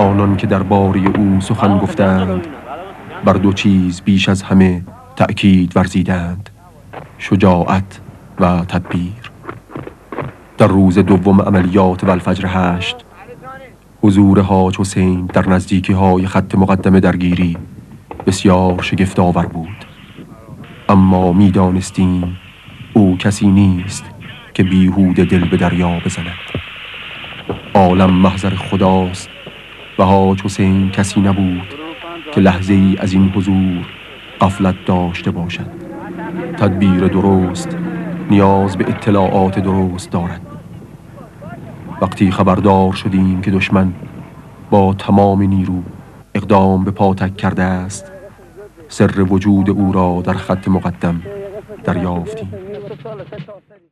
آنان که در باره او سخن گفتند بر دو چیز بیش از همه تأکید ورزیدند: شجاعت و تدبیر. در روز دوم عملیات والفجر 8 حضور حاج حسین در نزدیکی های خط مقدم درگیری بسیار شگفت آور بود، اما می دانستیم او کسی نیست که بیهوده دل به دریا بزند. عالم محضر خداست و حاج حسین کسی نبود که لحظه ای از این حضور غفلت داشته باشد. تدبیر درست نیاز به اطلاعات درست دارد. وقتی خبردار شدیم که دشمن با تمام نیرو اقدام به پاتک کرده است، سر وجود او را در خط مقدم دریافتیم.